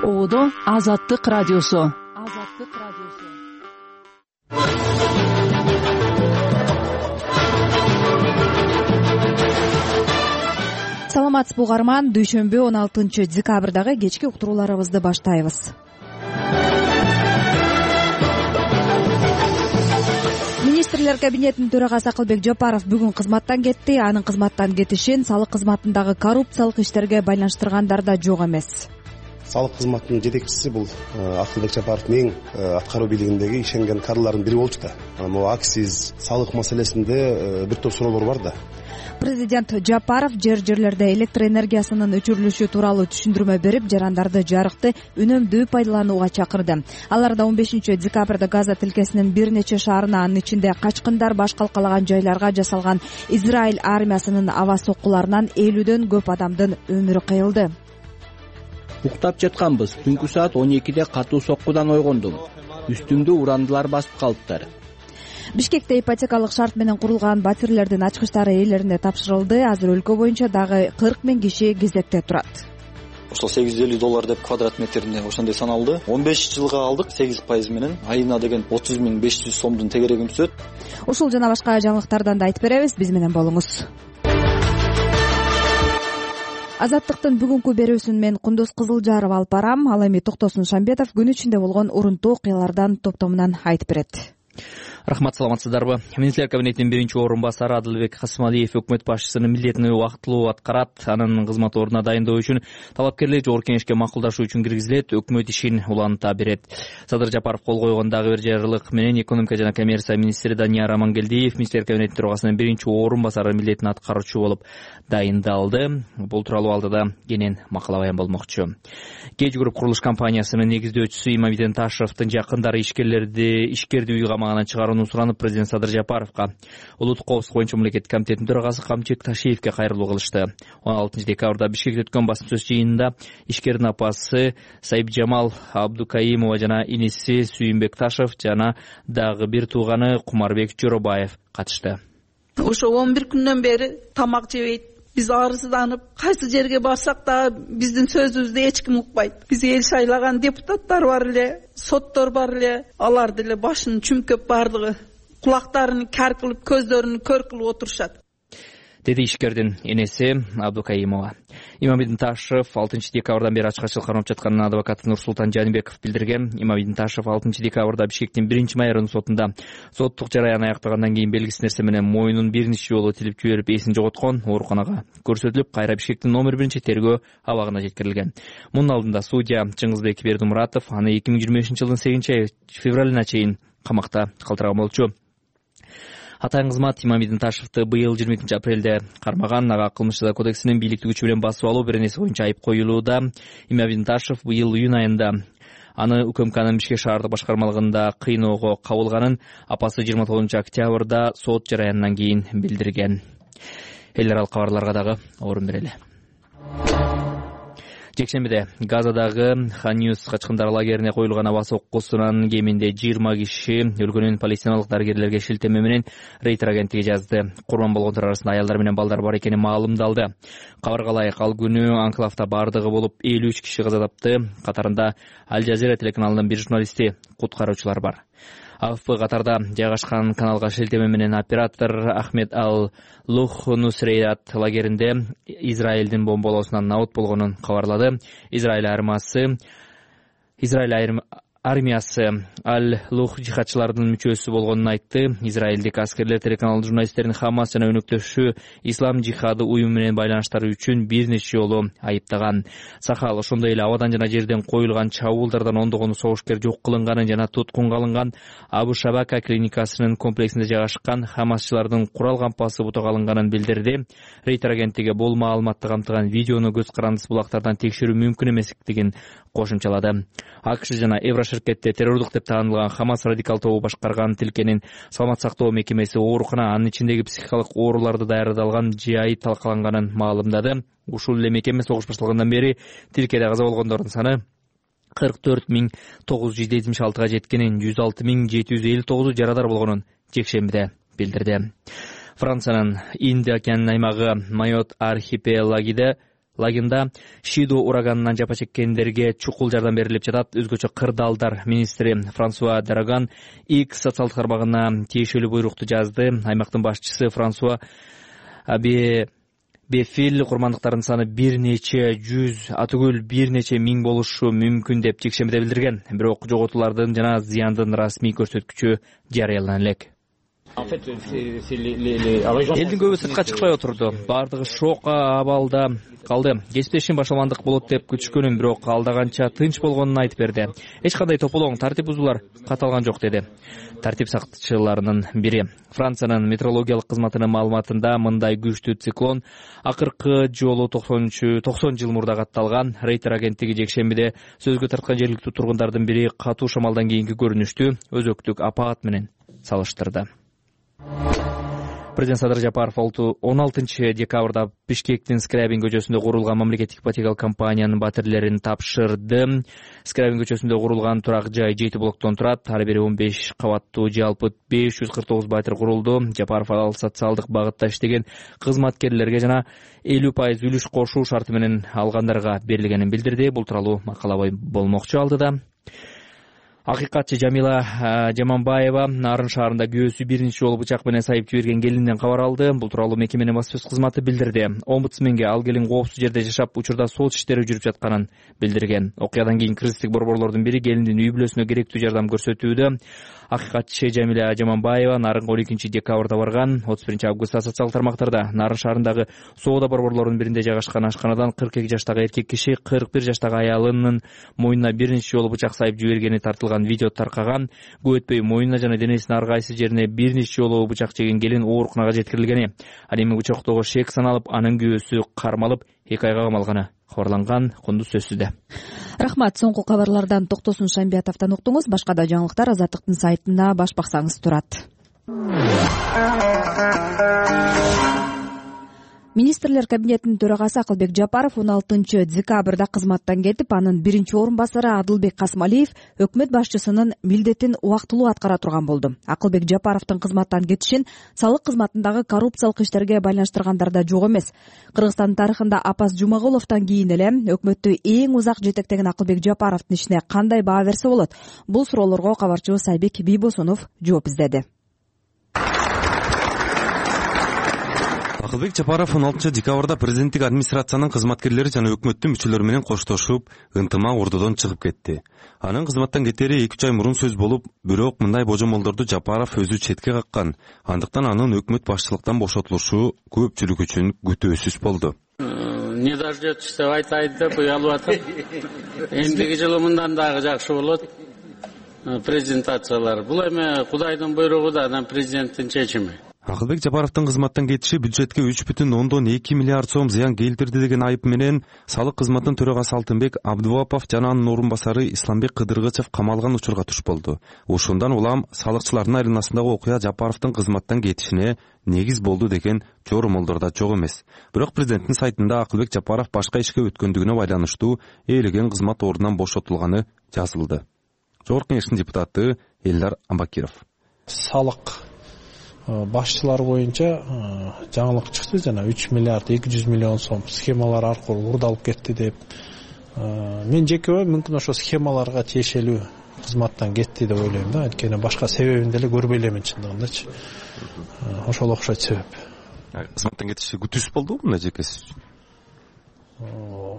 Оодо Азаттык радиосу. Саламатсызбы угарман, дүйшөмбү 16 декабрдагы кечки уктурууларыбызды баштайбыз. Министрлер кабинетинин төрагасы Акылбек Жапаров бүгүн кызматтан кетти. Анын кызматтан кетишин салык кызматындагы коррупциялык иштерге байланыштыргандар да жок эмес. Салык кызматынын жетекчиси бул Акылбек Жапаровдун эң аткаруу бийлигиндеги ишенген кадрлардын бири болчу да. Могу акциз, салык маселесинде бир топ суроолор бар да. Президент Жапаров жерлерде электр энергиясынын өчүрүлүшү тууралуу түшүндүрмө берип, жарандарды жарыкты үнөмдүү пайдаланууга чакырды. Аларда 15 декабрда Газа тилкесинин бир нече шаарына, анын ичинде качкындар баш калкалаган жайларга жасалган Израиль армиясынын аба соккуларынан 50дөн көп адамдын өмүрү кыйылды. Уктап жатканбыз. Түнкү саат 12де катуу соккудан ойгондум. Үстүмдү урандылар басып калыптыр. Бишкекте ипотекалык шарт менен курулган батирлердин ачкычтары ээлерине тапшырылды. Азыр өлкө боюнча дагы 40 000 киши кезекте турат. Ошол $850 деп квадрат метрине ошондой саналды. 15 жылга алдык 8% менен. Айына деген 30 500 сомдун тегерегин түзөт. Ушул жана башка жаңылыктардан да айтып беребиз. Биз менен болуңуз. Азаттыктын бүгүнкү берүүсүн мен Кундуз Кызылжаров алып барам. Ал эми Токтосун Шамбетов күн ичинде болгон урунтуу окуялардан топтомунан айтып берет. Рахмат, саламатсыздарбы. Министрлер кабинетинин биринчи орун басары Адылбек Касымалиев өкмөт башчысынын милдетин убактылуу аткарат. Анын кызмат ордуна дайындоо үчүн талапкерлер жогорку кеңешке макулдашуу үчүн киргизилет, өкмөт ишин уланта берет. Садыр Жапаров кол койгон дагы бир жарлык менен экономика жана коммерция министри Данияр Амангелдиев министрлер кабинетинин төрагасынын биринчи орун басары милдетин аткаруучу болуп дайындалды. Бул тууралуу алдыда кенен макала баян болмокчу. Кеч Групп курулуш компаниясынын негиздөөчүсү Имамиден Ташевдин жакындары ишкерди үй камагынан чыгарууну суранып, президент Садыр Жапаровго улуттук коопсуздук боюнча мамлекеттик комитеттин төрагасы Камчек Ташиевке кайрылуу кылышты. 16 декабрда Бишкекте өткөн басым сөз жыйынында ишкердин апасы Сайыпжамал Абдукаимова жана иниси Сүйүнбек Ташев жана дагы бир тууганы Кумарбек Жоробаев катышты. Ошо 11 күндөн бери тамак жебейт. Биз арызданып, кайсы жерге барсак да биздин сөзүбүздү эч ким укпайт. Биз эл шайлаган депутаттар бар эле, соттор бар эле, алар деле башын чүмкөп бардыгы кулактарын кар кылып, көздөрүн көр кылып отурушат. Деди ишкердин энеси Абдукаимова. Имамидин Ташев 6 декабрдан бери ачкачылык кармап жатканын адвокаты Нурсултан Жанибеков билдирген. Имамидин Ташев 6 декабрда Бишкектин 1-майорунун сотунда соттук жараян аяктагандан кийин белгисиз нерсе менен моюнун бир нече жолу тилип жиберип эсин жоготкон, ооруканага көрсөтүлүп, кайра Бишкектин номер 1-тергөө абагына жеткирилген. Мунун алдында судья Чыңгызбек Бердумуратов аны 2025 жылдын 8 февралына чейин камакта калтырган болчу. Атайын кызмат Имамидин Ташевди быйыл 22 апрелде кармаган. Ага кылмыш жаза кодексинин бийликтик күчү менен басып алуу беренеси боюнча айып коюлууда. Имамидин Ташев быйыл июнь айында аны УКМКнын Бишкек шаардык башкармалыгында кыйноого кабылганын апасы 29 октябрда сот жараянынан кийин билдирген. Эл аралык кабарларга дагы орун берели. Жекшембиде Газадагы Хан-Юнус качкындар лагерине коюлган аба соккусунан кеминде 20 киши өлгөнүн палестиналык дарыгерлерге шилтеме менен Рейтер агенттиги жазды. Курман болгондор арасында аялдар менен балдар бар экени маалымдалды. Кабарга ылайык, ал күнү анклавда бардыгы болуп 53 киши каза тапты. Катарында Аль Жазира телеканалынын бир журналисти, куткаруучулар бар. АФП катарда жайгашкан каналга шилтеме менен оператор Ахмед Ал-Лух Нусрейат лагеринде Израилдин бомбалоосунан наут болгонун кабарлады. Израиль армиясы Ал-Лух жихадчылардын мүчөсү болгонун айтты. Израилдик аскерлер телеканал журналисттерин Хамас жана өнөктөшү Ислам жихады уюму менен байланыштары үчүн бир нече жолу айыптаган. Сахал ошондой эле абадан жана жерден коюлган чабуулдардан ондогон согушкер жок кылынганын жана туткунга алынган Абу Шабака клиникасынын комплексинде жайгашкан хамасчылардын курал кампасы бутага алынганын билдирди. Рейтер агенттиги бул маалыматты камтыган видеону көз карандысыз булактардан текшерүү мүмкүн эместигин кошумчалады. АКШ жана Евроширкетте террордук деп таанылган Хамас радикал тобу башкарган тилкенин саламат сактоо мекемеси оорукана, анын ичиндеги психикалык ооруларды даярдалган жайы талкаланганын маалымдады. Ушул эле мекеме согуш башталгандан бери тилкеде каза болгондордун саны 44.976га жеткенин, 106.759 жарадар болгонун жекшембиде билдирди. Франциянын Инд океанын аймагы Майот архипелагиде лагында Шидо ураганынан жапа чеккендерге чукул жардам берилип жатат. Өзгөчө кырдаалдар министри Франсуа Дараган X социалдык тармагына тиешелүү буйрукту жазды. Аймактын башчысы Франсуа Бефил курмандыктардын саны бир нече жүз, атүгүл бир нече миң болушу мүмкүн деп жекшембиде билдирген. Бирок жоготуулардын жана зыяндын расмий көрсөткүчү жарыялана элек. Элдин көбү сыртка чыкпай отурду. Бардыгы шок абалда калды. Кечте ишин башталгандык болот деп күтүшкөнүм, бирок алдыганча тынч болгонун айтып берди. Эч кандай тополоң, тартип бузуулар каталган жок деди. Тартип сактчыларынын бири. Франциянын метеорологиялык кызматынын маалыматында мындай күчтүү циклон акыркы жолу 90 жыл мурда катталган. Рейтер агенттиги жекшембиде сөзгө тарткан жергиликтүү тургундардын бири катуу шамалдан кийинки көрүнүштү өзөктүк апат менен салыштырды. Президент Садыр Жапаров 16 декабрда Бишкектин Скрябин көчөсүндө курулган мамлекеттик ипотекалык компаниянын батирлерин тапшырды. Скрябин көчөсүндө курулган турак жай 7 блоктон турат. Ар бири 15 кабаттуу, жалпы 549 батир курулду. Жапаров ал социалдык багытта иштеген кызматкерлерге жана 50% үлүш кошуу шарты менен алгандарга берилгенин билдирди. Бул тууралуу макала болмокчу алдыда. Акыйкатчы Жамила Жаманбаева Нарын шаарында күйөөсү биринчи жолу бычак менен сайып жиберген келинден кабар алды. Бул тууралуу мекеменин баспасөз кызматы билдирди. Омбудсменге ал келин коопсуз жерде жашап, учурда сот иштери жүрүп жатканын билдирген. Окуядан кийин кыргызстык борборлордун бири келиндин үй бүлөсүнө керектүү жардам көрсөтүүдө. Акыйкатчы Жамила Жаманбаева Нарынга 12 декабрда барган. 31 августта социалдык тармактарда Нарын шаарындагы соода борборлорунун биринде жайгашкан ашканадан 42 жаштагы эркек киши 41 жаштагы аялынын мойнуна биринчи жолу бычак сайып жибергени тартылган видео таркаган. Көп өтпөй мойнуна жана денесинин ар кайсы жерине биринчи жолу бычак жеген келин ооруканага жеткирилгени. Ал эми бычактоого шек саналып, анын күйөөсү кармалып 2 айга камалганы кабарланган. Кундуз сөзсүздө. Рахмат. Соңку кабарлардан Токтосун Шамбиятовдон уктуңуз. Башка да жаңылыктар Азаттыктын сайтында баш баксаңыз турат. Министрлер кабинетинин төрагасы Акылбек Жапаров 16 декабрда кызматтан кетип, анын биринчи орун басары Адылбек Касмалиев өкмөт башчысынын милдетин убактылуу аткара турган болду. Акылбек Жапаровдун кызматтан кетишин салык кызматындагы коррупциялык иштерге байланыштыргандар да жок эмес. Кыргызстандын тарыхында Апас Жумагуловдон кийин эле өкмөттү эң узак жетектеген Акылбек Жапаровдун ишине кандай баа берсе болот? Бул суроолорго кабарчыбыз Айбек Бийбосунов жооп издеди. Акылбек Жапаров 16 декабрда президенттик администрациянын кызматкерлери жана өкмөттүн мүчөлөрү менен коштошуп, ынтымак ордодон чыгып кетти. Анын кызматтан кетери 2 ай мурун сөз болуп, бирок мындай божомолдорду Жапаров өзү четке каккан. Андыктан анын өкмөт башчылыктан бошотулушу көпчүлүк үчүн күтүүсүз болду. Не дождётесь деп айтайын деп уялып атам. Эндиги жылы мындан дагы жакшы болот. Презентациялар. Бул эми Кудайдын буйругу да, анан президенттин чечими. Акылбек Жапаровдун кызматтан кетиши бюджетке 3,2 миллиард сом зыян келтирди деген айып менен салык кызматынын төрагасы Алтынбек Абдувапов жана анын орун басары Исламбек Кыдыргычев камалган учурга туш болду. Ошондон улам салыкчылардын айланасындагы окуя Жапаровдун кызматтан кетишине негиз болду деген жоромолдор да жок эмес. Бирок президенттин сайтында Акылбек Жапаров башка ишке өткөндүгүнө байланыштуу ээлеген кызмат ордунан бошотулганы жазылды. Жогорку Кеңештин депутаты Элдар Амбакиров. Салык башчылар боюнча жаңылык чыкты, жана 3 миллиард 200 миллион сом схемалар аркылуу урдалып кетти деп. Мен жеке ойым мүмкүн ошо схемаларга тиешелүү кызматтан кетти деп ойлойм да, анткени башка себебин деле көрбөй элемин чындыгындачы. Ошол окшойт себеп. Кызматтан кетиши күтүүсүз болдубу мына жекеси үчүн?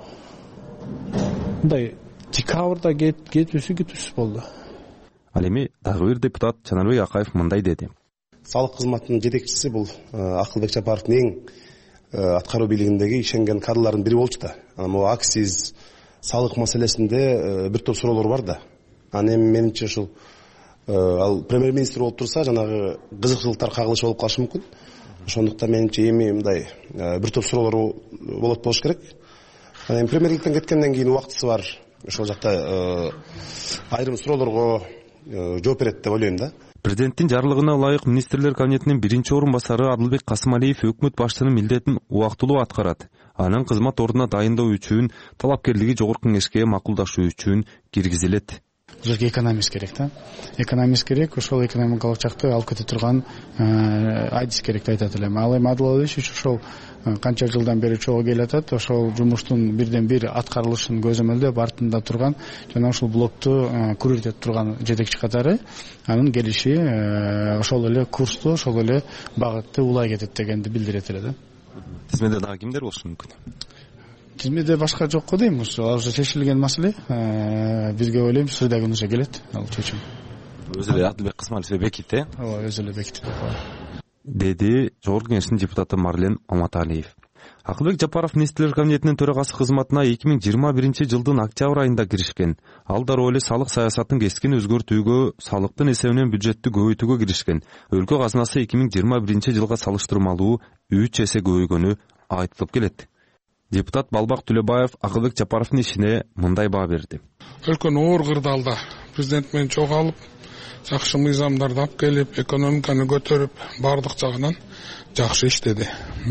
Мындай декабрда кетүүсү күтүүсүз болду. Ал эми дагы бир депутат Жанарбек Акаев мындай деди. Салык кызматынын жетекчиси бул Акылбек Жапаровдун эң аткаруу бийлигиндеги ишенген кадрлардын бири болчу да. Могу акциз салык маселесинде бир топ суроолор бар да. Аны эми менимче ушул ал премьер-министр болуп турса, жанагы кызыкчылыктар кагылышы болуп калышы мүмкүн. Ошондуктан менимче эми мындай бир топ суроолор болуш керек. Эми премьерликтен кеткенден кийин убактысы бар. Ошол жакта айрым суроолорго жооп берет деп ойлойм да. Президенттин жарлыгына ылайык министрлер кабинетинин биринчи орун басары Адылбек Касмалиев өкмөт башчысынын милдетин убактылуу аткарат. Анын кызмат ордуна дайындоо үчүн талапкерлиги жогорку кеңешке макулдашуу үчүн киргизилет. бул жерге экономист керек да. Экономист керек, ошол экономикалык жакты алып кете турган адис керек деп айтат элем. Ал эми Адилович ошол канча жылдан бери чогуу келатат, ошол жумуштун бирден бир аткарылышын көзөмөлдөп артында турган жана ушул блокту күрөйтөп турган жетекчи катары анын келиши ошол эле курсту, ошол эле багытты улай кетет дегенди билдирет эле да. Тизмеде дагы кимдер болушу мүмкүн? Тизмеде башка жок го дейм. Ал уже чечилген маселе. Бизге ойлойм сырда күнү келет ал чечим. Өзү эле Адилбек Кысмалиев бекитти. Ооба, өзү эле бекитти деди Жогорку Кеңештин депутаты Марлен Маматалиев. Акылбек Жапаров Министрлер кабинетинин төрагасы кызматына 2021 жылдын октябрь айында киришкен. Ал дароо эле салык саясатын кескин өзгөртүүгө, салыктын эсебинен бюджетти көбөйтүүгө киришкен. Өлкө казынасы 2021 жылга салыштырмалуу 3 эсе көбөйгөнү айтылып келет. Депутат Балбак Түлөбаев Акылбек Жапаровдун ишине мындай баа берди. Өлкөнү оор кырдаалда президент менен чогуу алып, жакшы мыйзамдарды алып келип, экономиканы көтөрүп, бардык жагынан жакшы иштеди.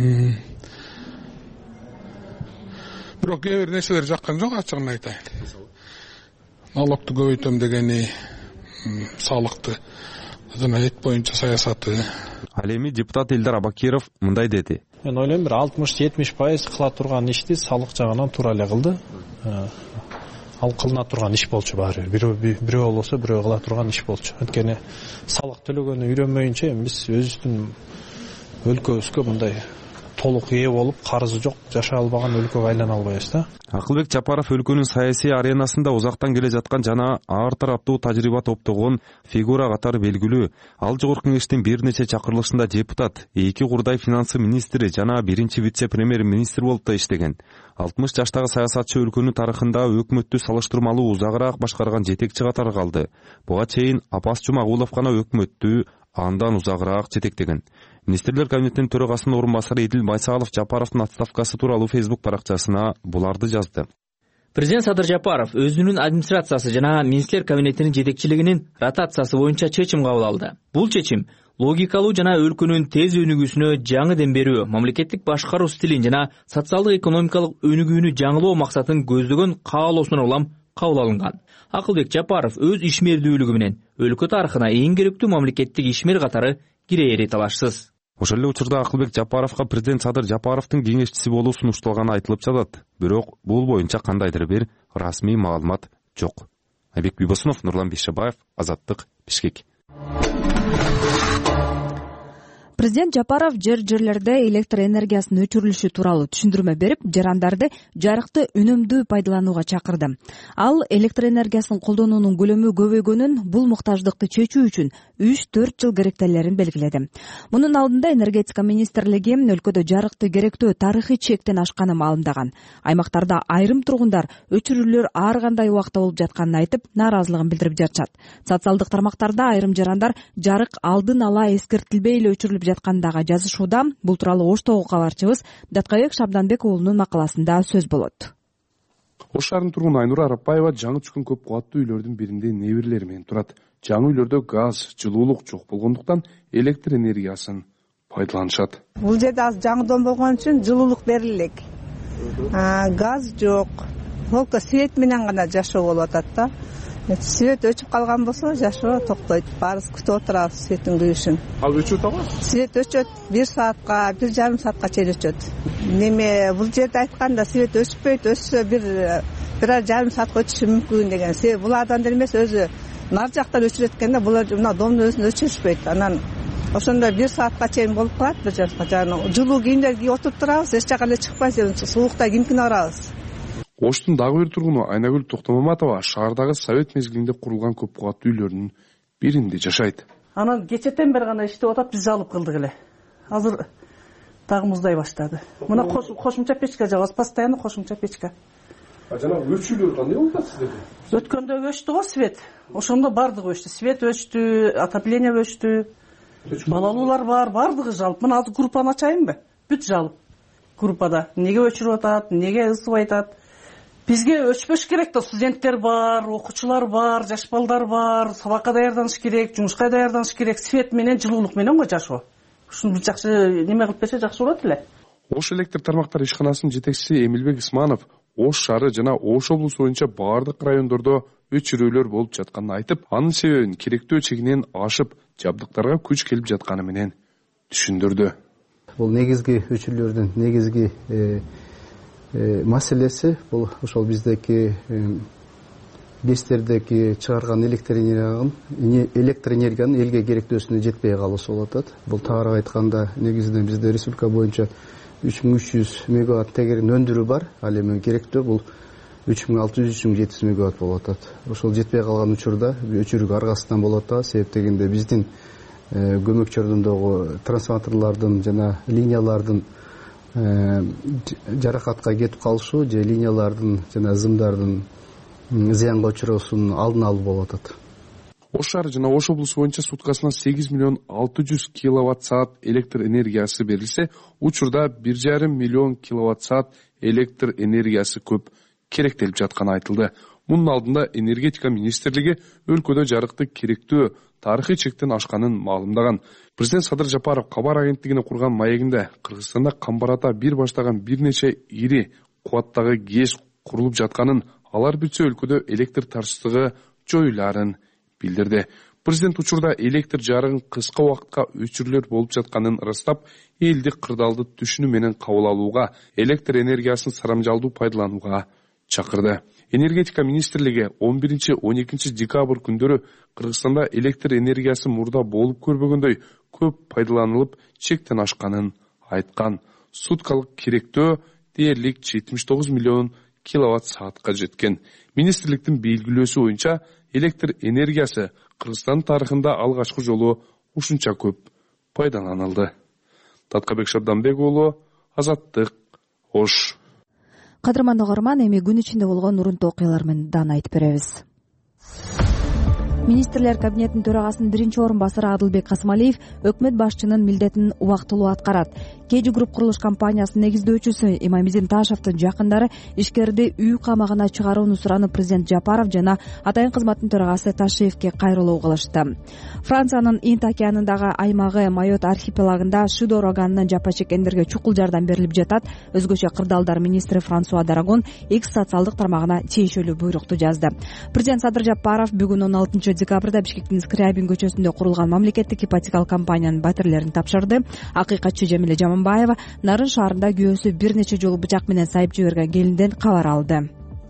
Бирок кээ бир нерселер жаккан жок, ачыгын айтайын. Налогту көбөйтөм дегени, салыкты жана эт боюнча саясаты. Ал эми депутат Элдар Абакиров мындай деди. Мен ойлойм, бир 60-70% кыла турган ишти салык жагынан туура эле кылды. Ал кылына турган иш болчу баары. Бирөө болсо бирөө кыла турган иш болчу. Анткени салык төлөгөнү үйрөнмөйүнчө биз өзүбүздүн өлкөбүзгө мындай толук ээ болуп, карызы жок, жашай албаган өлкөгө айлана албайбыз да. Акылбек Жапаров өлкөнүн саясий аренасында узактан келе жаткан жана ар тараптуу тажрыйба топтогон фигура катары белгилүү. Ал Жогорку Кеңештин бир нече чакырылышында депутат, 2 курдай финансы министри жана 1 вице-премьер министр болуп да иштеген. 60 жаштагы саясатчы өлкөнүн тарыхында өкмөттү салыштырмалуу узагыраак башкарган жетекчи катары калды. Буга чейин Апас Жумагулов гана өкмөттү андан узагыраак жетектеген. Министрлер кабинетинин төрагасынын орун басары Эдил Байсалов Жапаровдун отставкасы тууралуу Facebook баракчасына буларды жазды. Президент Садыр Жапаров өзүнүн администрациясы жана министрлер кабинетинин жетекчилигинин ротациясы боюнча чечим кабыл алды. Бул чечим логикалуу жана өлкөнүн тез өнүгүүсүнө жаңы дем берүү, мамлекеттик башкаруу стилин жана социалдык экономикалык өнүгүүнү жаңылоо максатын көздөгөн каалоосуна улам кабыл алынган. Акылбек Жапаров өз ишмердүүлүгү менен өлкө тарыхына эң керектүү мамлекеттик ишмер катары кирээри талашсыз. Ошол эле учурда Акылбек Жапаровго президент Садыр Жапаровдун кеңешчиси болуу сунушталганы айтылып жатат. Бирок бул боюнча кандайдыр бир расмий маалымат жок. Айбек Бибосунов, Нурлан Бишебаев, Азаттык, Бишкек. Президент Жапаров жерлерде электр энергиясынын өчүрүлүшү тууралуу түшүндүрмө берип, жарандарды жарыкты үнөмдүү пайдаланууга чакырды. Ал электр энергиясын колдонуунун көлөмү көбөйгөнүн, бул муктаждыкты чечүү үчүн 3-4 жыл керектелерин белгиледи. Мунун алдында энергетика министрлиги өлкөдө жарыкты керектөө тарыхый чектен ашканын маалымдаган. Аймактарда айрым тургундар өчүрүүлөр ар кандай убакта болуп жатканын айтып, нааразылыгын билдирип жатышат. Социалдык тармактарда айрым жарандар жарык алдын ала эскертилбей эле өчүрүлүп жаткандагы жазышууда. Бул тууралуу Оштогу кабарчыбыз Даткайбек Шабданбек уулунун макаласында сөз болот. Ош шаарынын тургуну Айнура Арапбаева жаңы түшкөн көп кубаттуу үйлөрдүн биринде неберелери менен турат. Жаңы үйлөрдө газ, жылуулук жок болгондуктан электр энергиясын пайдаланышат. Бул жерде аз жаңыдан болгон үчүн жылуулук берилек. Газ жок. Только свет менен гана жашоо болуп атат да. Свет өчүп калган болсо жашоо токтойт. Баарыбыз күтүп отурабыз светтин күйүшүн. Ал өчөт абы? Свет өчөт 1 саатка, 1,5 саатка чейин өчөт. Неме бул жерде айтканда свет өчпөйт, өчсө 1,5 саатка өчүшү мүмкүн деген. Себеби булардан эмес, өзү нар жактан өчүрөт экен да, булар мына домдун өзүндө өчүрүшпөйт. Анан ошондо 1 саатка чейин болуп калат, 1 саатка. Жана жылуу кийимдер кийип отуруп турабыз, эч жака эле чыкпайбыз, суукта кимкине барабыз. Оштун дагы бир тургуну Айнагүл Токтомаматова шаардагы совет мезгилинде курулган көп кубаттуу үйлөрдүн биринде жашайт. Анан кечетен бери гана иштеп атат, биз алып кылдык эле. Азыр дагы муздай баштады. Мына кошумча печка жабабыз, постоянно кошумча печка. Жана өчүлөр кандай болуп атат сиздерде? Өткөндө өчтү го свет. Ошондо бардыгы өчтү. Свет өчтү, отопление өчтү. Балалуулар бар, бардыгы жалп. Мына азыр группаны ачайынбы? Бүт жалп. Группада неге өчүрүп атат, неге ысыбай атат? Бизге өчпөш керек да, студенттер бар, окуучулар бар, жаш балдар бар, сабакка даярданыш керек, жумушка даярданыш керек, свет менен, жылуулук менен го жашоо. Ушуну жакшы неме кылып берсе жакшы болот эле. Ош электр тармактары ишканасынын жетекчиси Эмилбек Исманов Ош шаары жана Ош облусу боюнча баардык райондордо өчүрөөлөр болуп жатканын айтып, анын себебин керектөө чегинен ашып, жабдыктарга күч келип жатканы менен түшүндүрдү. Бул негизги өчүрүүлөрдүн негизги маселеси бул ошол биздеки ГЭСтердеги чыгарган электр энергиянын элге керектөөсүнө жетпей калуусу болуп атат. Бул тагыраак айтканда негизинен бизде республика боюнча 3300 мегаватт тегерин өндүрүү бар. Ал эми керектөө бул 3600-3700 мегаватт болуп атат. Ошол жетпей калган учурда өчүрүүгө аргасыздан болуп атат. Себеп дегенде биздин көмөк чордундагы трансформаторлордун жана линиялардын жаракатка кетип калышы же линиялардын жана зымдардын зыянга учуроосунун алдын алуу болуп атат. Ош шаары жана Ош облусу боюнча суткасына 8 миллион 600 киловатт саат электр энергиясы берилсе, учурда 1,5 миллион киловатт саат электр энергиясы көп керектелип жатканы айтылды. Мунун алдында энергетика министрлиги өлкөдө жарыкты керектөө тарыхый чектен ашканын маалымдаган. Президент Садыр Жапаров кабар агенттигине курган маегинде Кыргызстанда камбарата бир баштаган бир нече ири кубаттагы ГЭС курулуп жатканын, алар бүтсө өлкөдө электр тартыштыгы жоюларын билдирди. Президент учурда электр жарыгын кыска убакытка өчүрүүлөр болуп жатканын ырастап, элди кырдаалды түшүнүү менен кабыл алууга, электр энергиясын сарамжалдуу пайдаланууга чакырды. Энергетика министрлиги 11-12 декабрь күндөрү Кыргызстанда электр энергиясы мурда болуп көрбөгөндөй көп пайдаланылып, чектен ашканын айткан. Суткалык керектөө дээрлик 79 миллион киловатт саатка жеткен. Министрликтин белгилөөсү боюнча электр энергиясы Кыргызстан тарыхында алгачкы жолу ушунча көп пайдаланылды. Таткабек Шабданбек уулу, Азаттык, Ош. Кадырман угарман, эми күн ичинде болгон урунтуу окуялар менен дан айтып беребиз. Министрлер кабинетинин төрагасынын биринчи орун басары Адылбек Касымалиев өкмөт башчынын милдетин убактылуу аткарат. Кежи групп курулуш компаниясынын негиздөөчүсү Имамидин Ташевдин жакындары ишкерди үй камагына чыгарууну суранып, президент Жапаров жана атайын кызматтын төрагасы Ташиевке кайрылуу кылышты. Франциянын Инд океанындагы аймагы Майот архипелагында Шидо ураганынан жапа чеккендерге чукул жардам берилип жатат. Өзгөчө кырдаалдар министри Франсуа Дарагон X социалдык тармагына тиешелүү буйрукту жазды. Президент Садыр Жапаров бүгүн 16 декабрда Бишкектин Скрябин көчөсүндө курулган мамлекеттик ипотекалык компаниянын батирлерин тапшырды. Акыйкатчы Жамиле Жаманбаева Нарын шаарында күйөөсү бир нече жолу бычак менен сайып жиберген келинден кабар алды.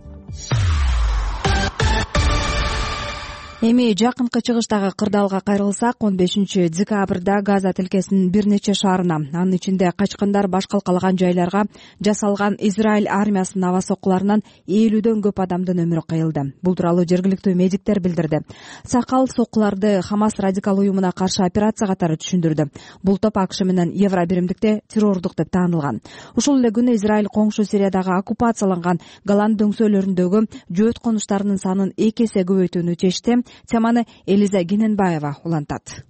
Эми жакынкы чыгыштагы кырдаалга кайрылсак, 15 декабрда Газа тилкесинин бир нече шаарына, анын ичинде качкындар баш калкалаган жайларга жасалган Израиль армиясынын аба соккуларынан 50дөн көп адамдын өмүрү кыйылды. Бул тууралуу жергиликтүү медиктер билдирди. Сакал соккуларды Хамас радикал уюмуна каршы операция катары түшүндүрдү. Бул топ АКШ менен Евро биримдикте террордук деп таанылган. Ушул эле күнү Израиль коңшу Сириядагы оккупацияланган Голланд дөңсөлөрүндөгү жөөт конуштарынын санын 2 эсе көбөйтүүнү чечти. Теманы Элиза Гененбаева улантат.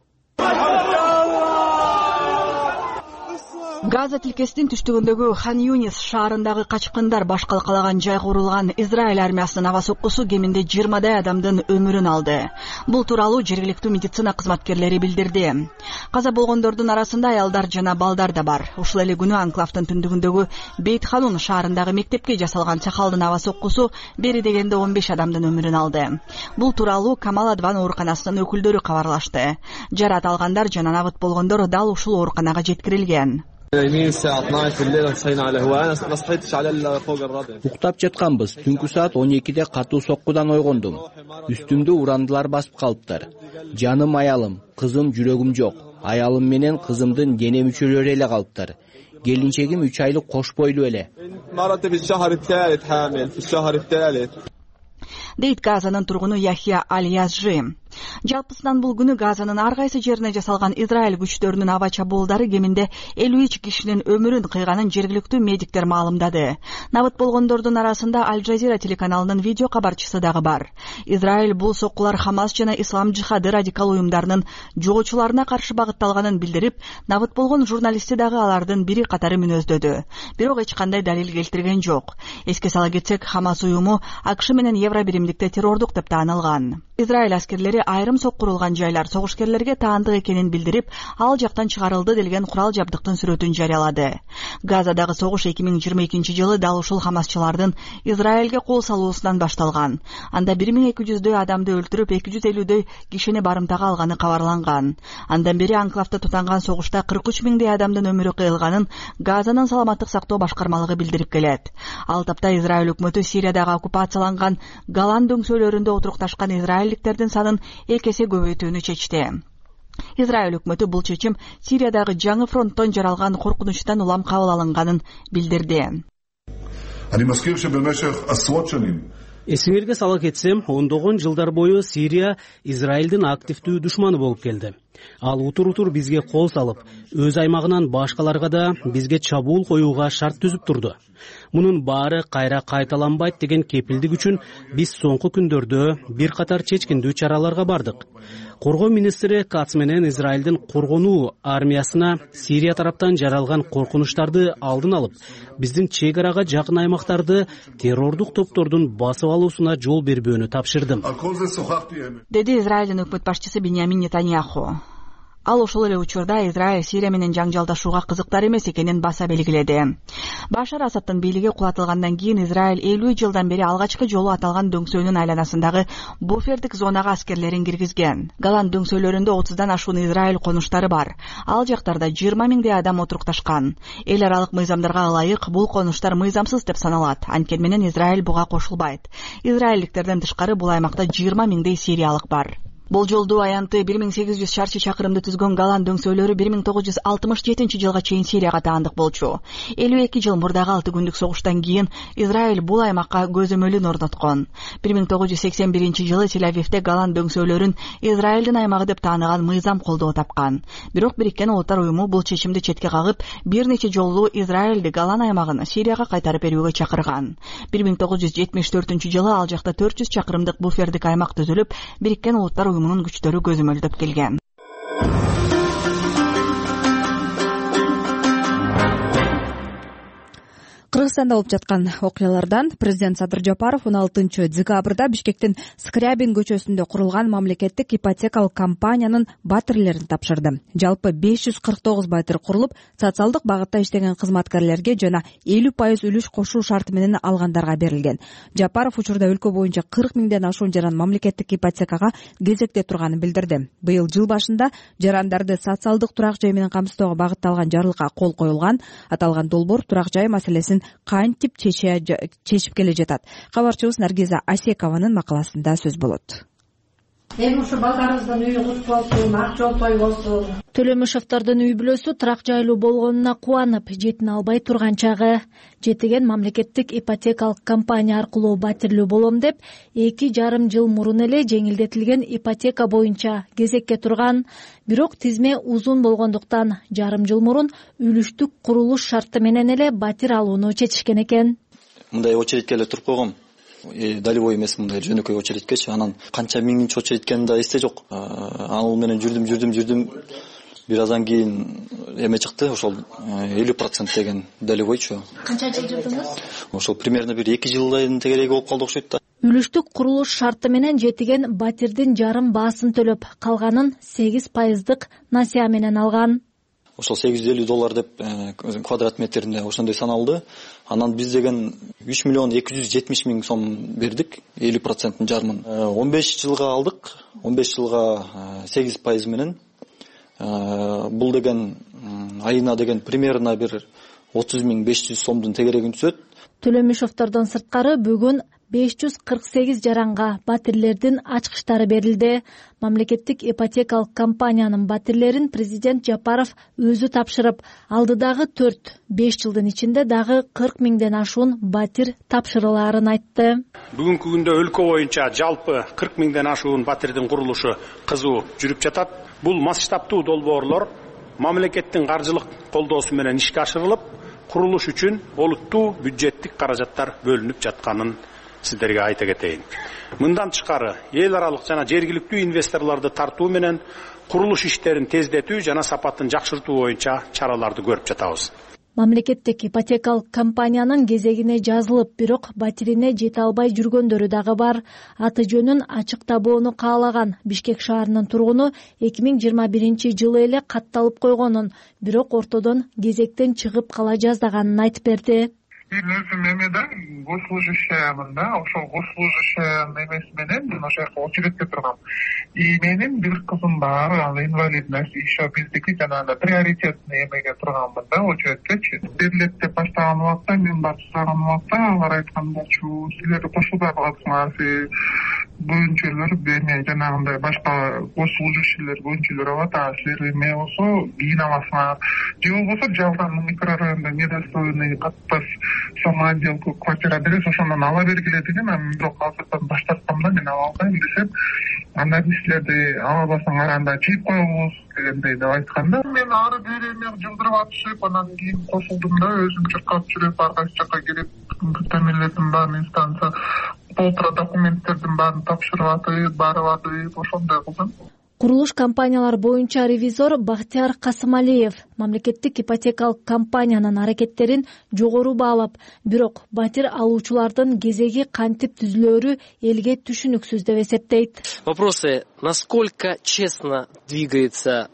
Газа тилкесинин түштүгүндөгү Хан Юнис шаарындагы качкындар баш калкалаган жайга урулган Израиль армиясынын аба соккусу кеминде 20дай адамдын өмүрүн алды. Бул тууралуу жергиликтүү медицина кызматкерлери билдирди. Каза болгондордун арасында аялдар жана балдар да бар. Ушул эле күнү анклавдын түндүгүндөгү Бейт Ханун шаарындагы мектепке жасалган чакалдын аба соккусу бери дегенде 15 адамдын өмүрүн алды. Бул тууралуу Камал Адван ооруканасынын өкүлдөрү кабарлашты. Жарат алгандар жана набыт болгондор дал ушул ооруканага жеткирилген. Уктап жатканбыз. Түнкү саат 12-де катуу соккудан ойгондум. Үстүмдү урандылар басып калыптыр. Жаным аялым, кызым, жүрөгүм жок. Аялым менен кызымдын дене мүчөлөрү эле калыптыр. Келинчегим 3 айлык кош бойлуу эле. Дейт Газанын тургуну Яхия Аль-Язжи. Жалпысынан бул күнү Газанын ар кайсы жерине жасалган Израиль күчтөрүнүн аба чабуулдары кеминде 53 кишинин өмүрүн кыйганын жергиликтүү медиктер маалымдады. Набыт болгондордун арасында Аль-Жазира телеканалынын видео кабарчысы дагы бар. Израиль бул соккулар Хамас жана Ислам жихады радикал уюмдарынын жоочуларына каршы багытталганын билдирип, набыт болгон журналистти дагы алардын бири катары мүнөздөдү. Бирок эч кандай далил келтирген жок. Эске сала кетсек, Хамас уюму АКШ менен Евро биримдикте террордук деп таанылган. Израиль аскерлери айрым айрым соккурулган жайлар согушкерлерге таандык экенин билдирип, ал жактан чыгарылды делген курал жабдыктын сүрөтүн жарыялады. Газадагы согуш 2022-жылы дал ушул хамасчылардын Израилге кол салуусунан башталган. Анда 1200дөй адамды өлтүрүп, 250дөй кишини барымтага алганы кабарланган. Андан бери анклавда тутанган согушта 43 миңдей адамдын өмүрү кыйылганын Газанын саламаттык сактоо башкармалыгы билдирип келет. Ал тапта Израиль өкмөтү Сириядагы оккупацияланган Голан дөңсөлөрүндө отурукташкан израилдиктердин санын 2 эсе көбөйтүүнү чечти. Израиль өкмөтү бул чечим Сириядагы жаңы фронттон жаралган коркунучтан улам кабыл алынганын билдирди. Эсиңерге сала кетсем, 10 жылдар бою Сирия Израилдин активдүү душманы болуп келди. Ал утур бизге кол салып, өз аймагынан башкаларга да бизге чабуул коюуга шарт түзүп турду. Мунун баары кайра кайталанбайт деген кепилдик үчүн биз соңку күндөрдө бир катар чечкиндүү чараларга бардык. Коргоо министри Кац менен Израилдин коргонуу армиясына Сирия тараптан жаралган коркунучтарды алдын алып, биздин чек-арага жакын аймактарды террордук топтордун басып алуусуна жол бербөөнү тапшырдым, деди Израилдин өкмөт башчысы Биньямин Нетаньяху. Ал ошол эле учурда Израиль Сирия менен жаңжалдашууга кызыктар эмес экенин баса белгиледи. Башар Асадтын бийлиги кулатылгандан кийин Израиль 50 жылдан бери алгачкы жолу аталган дөңсөөнүн айланасындагы буфердик зонага аскерлерин киргизген. Голан дөңсөөлөрүндө 30дан ашуун Израиль конуштары бар. Ал жактарда 20 миңдей адам отурукташкан. Эл аралык мыйзамдарга ылайык бул конуштар мыйзамсыз деп саналат. Анткени менен Израиль буга кошулбайт. Израилдиктерден тышкары бул аймакта 20 миңдей сириялык бар. Болжолдуу аянты 1800 шарчы чакырымды түзгөн Голан дөңсөөлөрү 1967-жылга чейин Сирияга таандык болчу. 52 жыл мурдагы 6 күндүк согуштан кийин Израиль бул аймакка көзөмөлүн орноткон. 1981-жылы Тель-Авивде Голан дөңсөөлөрүн Израилдин аймагы деп тааныган мыйзам колдоо тапкан. Бирок Бириккен Улуттар уюму бул чечимди четке кагып, бир нече жолу Израилди Голан аймагын Сирияга кайтарып берүүгө чакырган. 1974-жылы ал жакта 400 чакырымдык буфердик аймак түзүлүп, Бириккен Улуттар уюмунун күчтөрү көзөмөлдөп келген. Кыргызстанда болуп жаткан окуялардан президент Садыр Жапаров 16-декабрда Бишкектин Скрябин көчөсүндө курулган мамлекеттик ипотекалык компаниянын батирлерин тапшырды. Жалпы 549 батир курулуп, социалдык багытта иштеген кызматкерлерге жана 50% үлүш кошуу шарты менен алгандарга берилген. Жапаров учурда өлкө боюнча 40 миңден ашуун жаран мамлекеттик ипотекага кезекте турганын билдирди. Быйыл жыл башында жарандарды социалдык турак жай менен камсыздоого багытталган жарлыкка кол коюлган. Аталган долбоор турак жай маселесин кантип чечип келе жатат. Кабарчыбыз Наргиза Асекованын макаласында сөз болот. Эми ушу балдарыбыздын үйү кут болсун, ак жол той болсун. Төлөмүшовдордун үй бүлөсү турак жайлуу болгонуна кубанып, жетине албай турган чагы. Жетиген мамлекеттик ипотекалык компания аркылуу батирлүү болом деп 2,5 жыл мурун эле жеңилдетилген ипотека боюнча кезекке турган. Бирок тизме узун болгондуктан жарым жыл мурун үлүштүк курулуш шарты менен эле батир алууну чечишкен экен. Мындай очередке эле туруп койгом. Далебой эмес, мындай жөнөкөй очередкечи. Анан канча миңинчи очередь экенин да эсте жок. Ал менен жүрдүм. Бир аздан кийин эме чыкты, ошол 50% деген далебойчу. Канча жыл жүрдүңүз? Ошол примерно бир 2 жылдын тегереги болуп калды окшойт да. Үлүштүк курулуш шарты менен жетиген батирдин жарым баасын төлөп, калганын 8% насыя менен алган. Ошол $850 деп квадрат метринде ошондой саналды. Анан биз деген 3,270,000 сом бердик, 50%-ын жарымын. 15 жылга алдык, 15 жылга 8% менен. Бул деген айына деген примерно бир 30,500 сомдун тегерегин түзөт. Төлөмүшовдордон сырткары бүгүн 548 жаранга батирлердин ачкычтары берилди. Мамлекеттик ипотекалык компаниянын батирлерин президент Жапаров өзү тапшырып, алдыдагы 4-5 жылдын ичинде дагы 40 миңден ашуун батир тапшырылаарын айтты. Бүгүнкү күндө өлкө боюнча жалпы 40 миңден ашуун батирдин курулушу кызуу жүрүп жатат. Бул масштабтуу долбоорлор мамлекеттин каржылык колдоосу менен ишке ашырылып, курулуш үчүн олуттуу бюджеттик каражаттар бөлүнүп жатканын сиздерге айта кетейин. Мындан тышкары эл аралык жана жергиликтүү инвесторлорду тартуу менен курулуш иштерин тездетүү жана сапатын жакшыртуу боюнча чараларды көрүп жатабыз. Мамлекеттик ипотекалык компаниянын кезегине жазылып, бирок батирине жете албай жүргөндөрү дагы бар. Аты жөнүн ачыктабоону каалаган Бишкек шаарынын тургуну 2021 эле катталып койгонун, бирок ортодон кезектен чыгып кала жаздаганын айтып берди. Мен өзүм эмеде госслужащиямын да, ошол госслужащия эмеси менен мен ошол жака очередке тургам. И менин бир кызым бар, ал инвалидность, еще биздики жанагы приоритетный эмеге турганмын да, очередкечи. Берилет деп баштаган убакта, мен барып сураган убакта алар айткандачу, силер кошулбай каласыңар, бөлүнчөлөр эме жанагындай башка госслужащийлер бөлүнчөлөр алат, а силер эме болсо кийин аласыңар. Же болбосо жалдан микрорайондо недостроенный катпас самоотделку квартира беребиз, ошондон ала бергиле деген. Бирок азырдан баштаткам да, мен ала албайм десем, анда силерди ала албасаңар анда чыйып коебуз дегендей деп айтканда, мен ары бери эме жылдырып атышып, анан кийин кошулдум да, өзүм чыркап жүрүп ар кайсы жака келип, томилетим баарын инстанция полтора документтердин баарын тапшырып атып, барып атып, ошондой кылдым. Курулуш компаниялар боюнча ревизор Бактияр Касымалиев мамлекеттик ипотекалык компаниянын аракеттерин жогору баалап, бирок батир алуучулардын кезеги кантип түзүлөөрү элге түшүнүксүз деп эсептейт. Вопросы: насколько честно двигается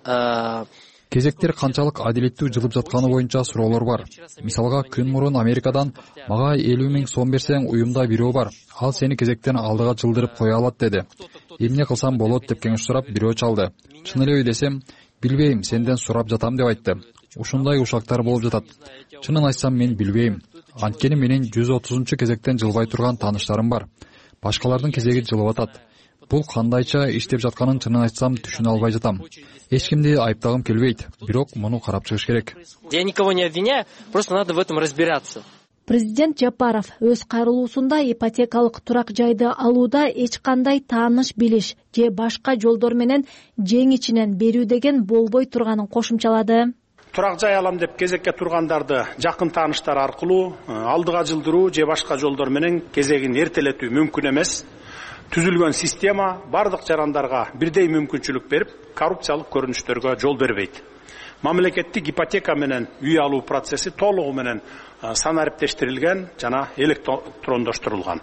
кезектер канчалык адилеттүү жылып жатканы боюнча суроолор бар. Мисалга, күн мурун Америкадан мага 50 000 сом берсең, уюмда бирөө бар, ал сени кезектен алдыга жылдырып кое алат деди. Эмне кылсам болот деп кеңеш сурап, бирөө чалды. Чын элеби десем, билбейм, сенден сурап жатам деп айтты. Ушундай ушактар болуп жатат. Чынын айтсам, мен билбейм. Анткени менин 130 кезектен жылбай турган тааныштарым бар. Башкалардын кезеги жылып атат. Бул кандайча иштеп жатканын чынын айтсам түшүнө албай жатам. Эч кимди айыптагым келбейт, бирок муну карап чыгыш керек. Я никого не обвиняю, просто надо в этом разбираться. Президент Жапаров өз кайрылуусунда ипотекалык турак жайды алууда эч кандай тааныш билиш же башка жолдор менен жең ичинен берүү деген болбой турганын кошумчалады. Турак жай алам деп кезекке тургандарды жакын тааныштар аркылуу алдыга жылдыруу же башка жолдор менен кезегин эртелетүү мүмкүн эмес. Түзүлгөн система бардык жарандарга бирдей мүмкүнчүлүк берип, коррупциялык көрүнүштөргө жол бербейт. Мамлекеттик ипотека менен үй алуу процесси толугу менен санариптештирилген жана электрондоштурулган.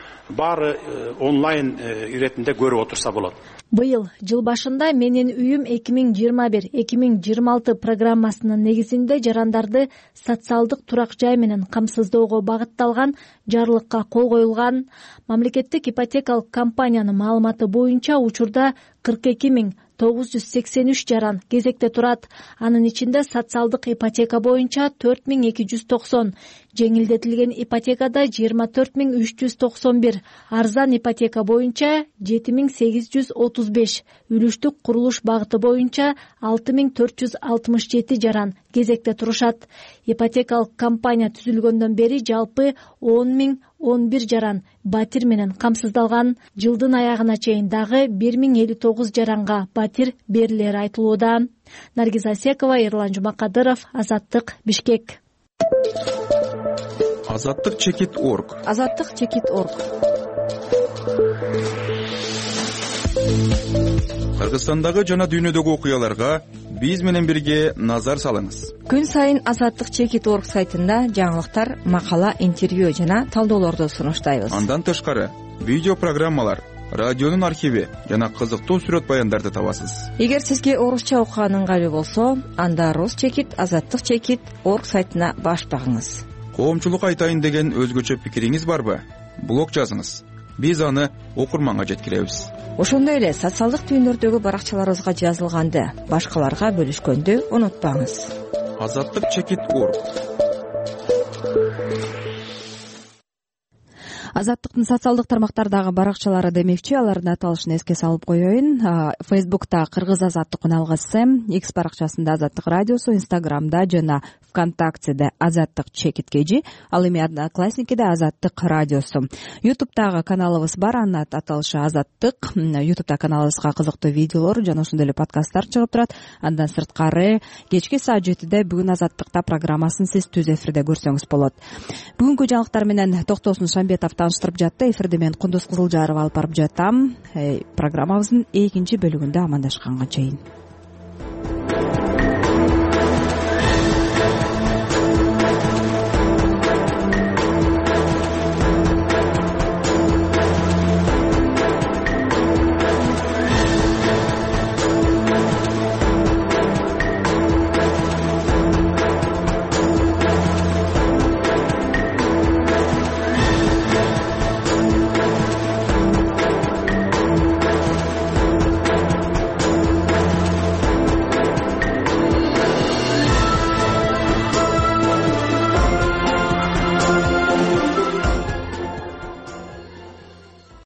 Баары онлайн иретинде көрүп отурса болот. Быйыл жыл башында менин үйүм 2021-2026 программасынын негизинде жарандарды социалдык турак жай менен камсыздоого багытталган жарлыкка кол коюлган. Мамлекеттик ипотекалык компаниянын маалыматы боюнча учурда 42 983 жаран кезекте турат. Анын ичинде социалдык ипотека боюнча 4290, жеңилдетилген ипотекада 24391, арзан ипотека боюнча 7835, үлүштүк курулуш багыты боюнча 6467 жаран кезекте турушат. Ипотекалык компания түзүлгөндөн бери жалпы 10.011 жаран батир менен камсыздалган. Жылдын аягына чейин дагы 1059 жаранга батир берилери айтылууда. Наргиз Асекова, Эрлан Жумакадыров, Азаттык, Бишкек. Азаттык чекит.орг. Азаттык чекит.орг. Кыргызстандагы жана дүйнөдөгү окуяларга биз менен бирге назар салыңыз. Күн сайын Азаттык чекит.орг сайтында жаңылыктар, макала, интервью жана талдоолорду сунуштайбыз. Андан тышкары видео программалар, радионун архиви жана кызыктуу сүрөт баяндарды табасыз. Эгер сизге орусча окуган ыңгайлуу болсо, анда Рус чекит, Азаттык чекит.орг сайтына баш багыңыз. Коомчулук айтайын деген өзгөчө пикириңиз барбы? Блог жазыңыз. Биз аны окурманга жеткиребиз. Ошондой эле социалдык түйүндөрдөгү баракчаларыбызга жазылганды башкаларга бөлүшкөндү унутпаңыз. Азаттык чекит.орг. Азаттыктын социалдык тармактардагы баракчалары демекчи, алардын аталышын эске салып коеюн. Фейсбукта Кыргыз Азаттык үналгысы, X баракчасында Азаттык радиосу, Инстаграмда жана ВКонтактеде Азаттык чекит кежи, ал эми Одноклассникиде Азаттык радиосу. Ютубтагы каналыбыз бар, анын аталышы Азаттык. Ютубта каналыбызга кызыктуу видеолор жана ошондой эле подкасттар чыгып турат. Андан сырткары кечки саат 7-де бүгүн Азаттыкта программасын сиз түз эфирде көрсөңүз болот. Бүгүнкү жаңылыктар менен Токтосун Шамбетов таныштырып жатты. Эфирде мен Кундуз Кызылжарова алып барып жатам. Программабыздын экинчи бөлүгүндө амандашканга чейин.